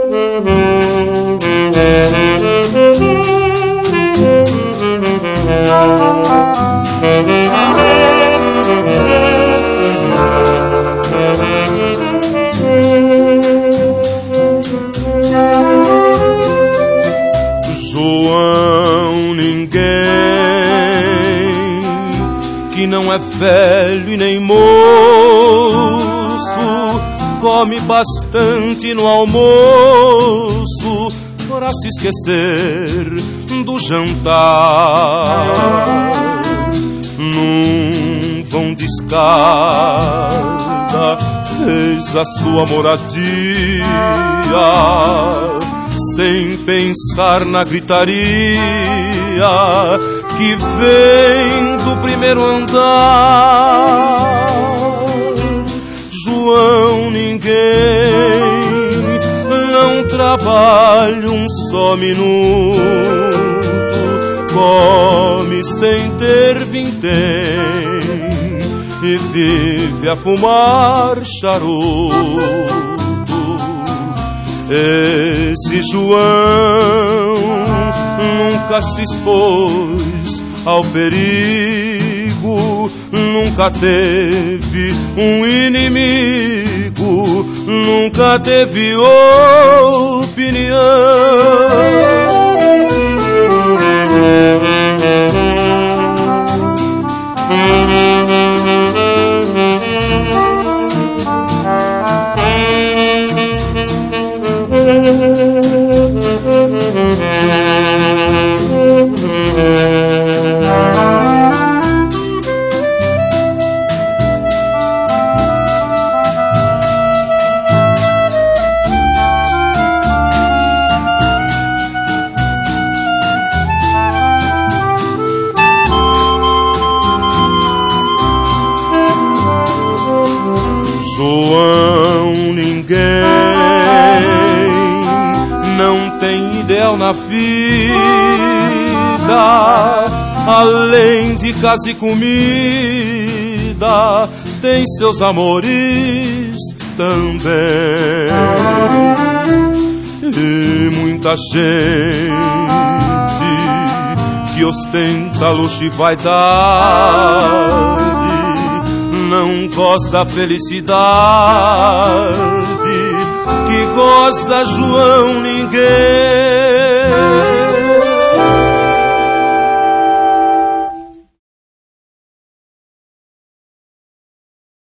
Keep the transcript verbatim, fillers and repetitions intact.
João ninguém, que não é velho e nem moço, come bastante no almoço para se esquecer do jantar. Num vão de escada fez a sua moradia, sem pensar na gritaria que vem do primeiro andar. João ninguém não trabalha um só minuto, come sem ter vintém e vive a fumar charuto. Esse João nunca se expôs ao perigo, nunca teve um inimigo, nunca teve opinião. João ninguém não tem ideal na vida, além de casa e comida, tem seus amores também. E muita gente que ostenta luxo e vaidade não goza a felicidade que goza João ninguém.